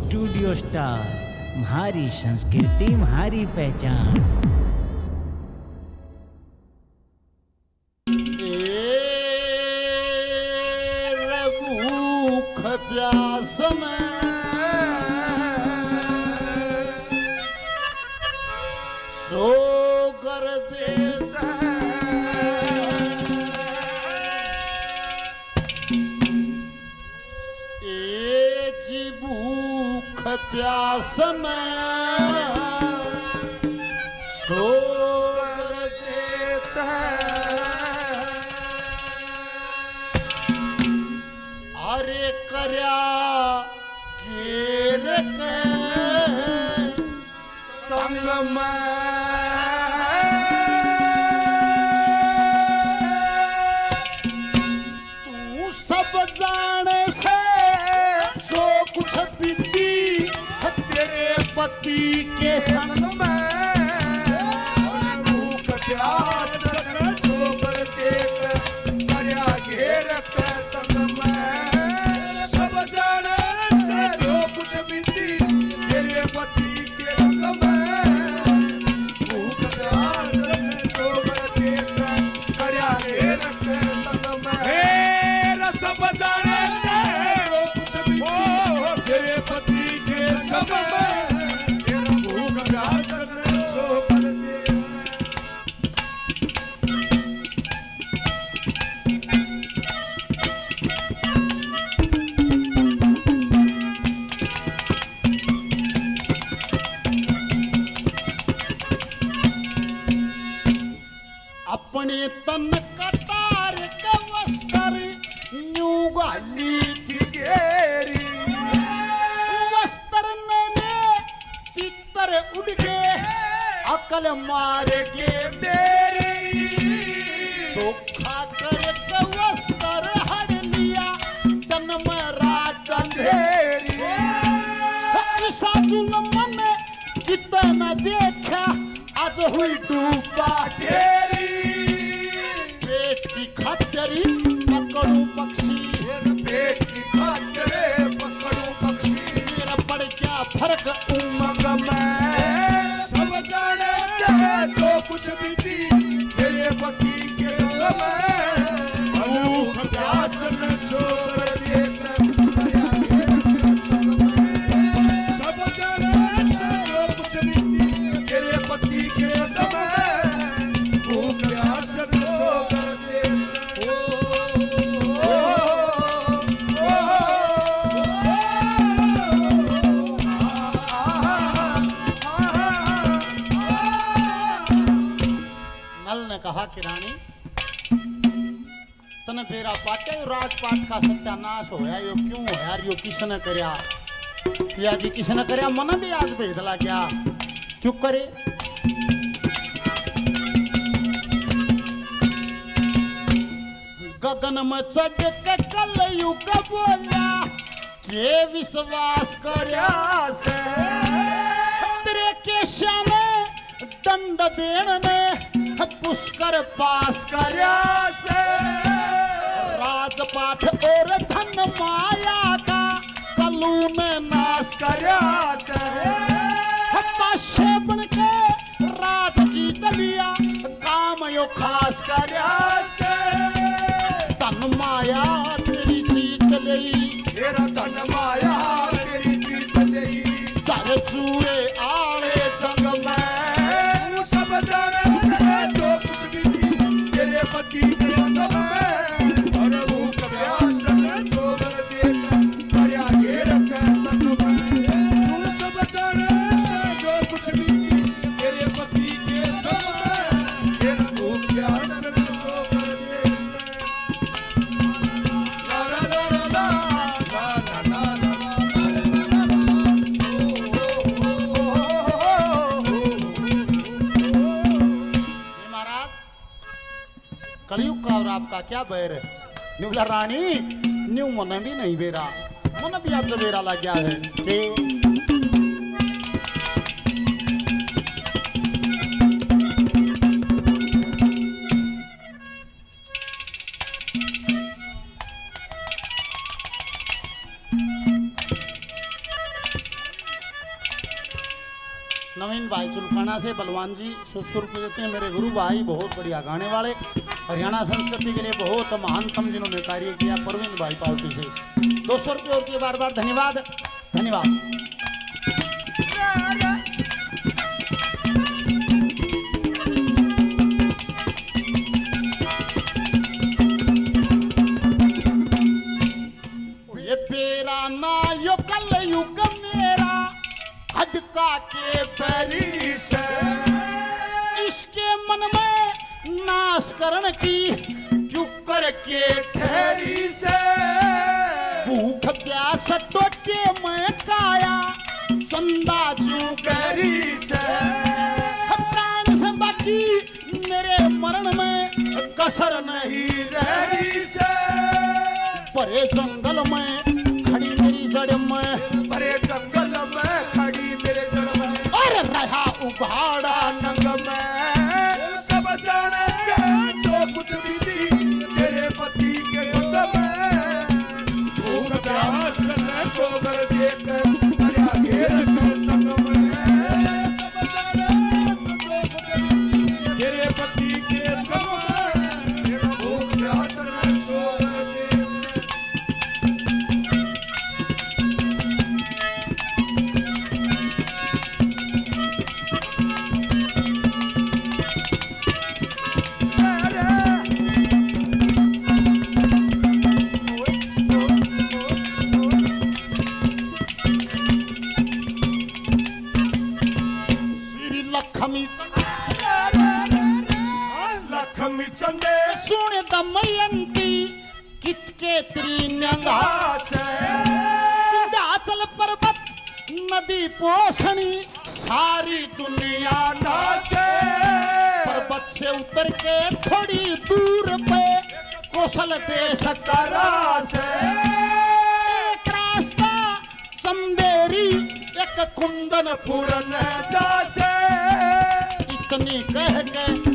Studio star, हमारी संस्कृति हमारी पहचान। भूख प्यास में सो कर देता ए जी भूख प्यास में सो कर देता अरे करया घेर के तंग में तू सब जाने से जो कुछ बीती तेरे पति के संग में भूख प्यास में जो कर देख करया घेर के तंग में सब जाने से जो कुछ बीती तेरे पति के समय भूख प्यास में जो कर देख करया घेर के तंग में सब जाने से जो कुछ बीती तेरे पति के समय भूख प्यास में जो कर देख अपने तन कतार के वस्त्र न्यू गाली थी घेरी वस्त्र ने तितर उड़ के अकल मार के मेरी धोखा कर के वस्त्र हड़ लिया तन में रात अंधेरी ऐसा जुल्म ने कितना देखा आज हुई डूबा ढेरी पेट की खातरी पकड़ू पक्षी पेट की खातरे पकड़ू पक्षी मेरा पड़ क्या फर्क उमंग में सब जाने से जो कुछ बीती तेरे पति के समय भूख प्यास में जो कर देख सब जाने से जो कुछ बीती तेरे पति के समय भूख प्यास में जो कर देख नल ने कहा कि रानी तने फेरा पाटे राजपाट का सत्यानाश होया यो क्यों होया यो किसने करया किया जी किसने करया मन भी आज भेदला क्या क्यों करे गगन में चढ़ के कलयुग बोला के विश्वास करया से तेरे के शाने दंड देण ने पुष्कर पास करया से राजपाठ और धन माया का कलू ने नाश करया से पाशे बन के राज जीत लिया काम यो खास करया से धन माया तेरी जीत लई तेरा धन माया तेरी जीत लई कर चूरे आले जंग में तू सब जाने से जो कुछ भी तेरे पति के समय और भूख प्यास में जो कर देख करया घेर के तंग में तू सब जाने से जो कुछ भी तेरे पति के समय भूख प्यास में जो कर देख ला ला ला ला ला ला ला ला महाराज कलयुग का और आपका क्या बैर है निवला रानी न्यू मन भी नहीं बेरा मन भी आज बेरा लग गया है कि नवीन भाई चुलकाना से, बलवान जी सुर को देते हैं मेरे गुरु भाई, बहुत बढ़िया गाने वाले, हरियाणा संस्कृति के लिए बहुत महानतम जिन्होंने कार्य किया, परवीन भाई पार्टी से 200 रुपये और दिए, बार बार धन्यवाद धन्यवाद। ये पेरा ना यो कल युग मेरा हदका के पैरी से, इसके मन में नाश करण की क्यों करके ठहरी से, भूख प्यास टोटे में काया चंदा चूं गहरी से, प्राण से बाकी मेरे मरण में कसर नहीं रही से, परे जंगल में खड़ी मेरी जड़ में, परे जंगल में खड़ी मेरे जड़ में, और रहा उघाड़ा नंग में, सब जाने जो कुछ भी थी तेरे पति के सब भूख प्यास न चोकर देख दरिया घेर कर तंग में, सब जाने तेरे पति के सब भूख प्यास न चोकर देख। लक्ष्मी चंदे सुन दमयंती कितके त्रिन्यंगा से, विंध्याचल पर्वत नदी पोषणी सारी दुनिया नासे, पर्वत से उतर के थोड़ी दूर पे कौशल देश करा से, एक रास्ता चंदेरी एक कुंदन पूरन जासे, इतनी कह के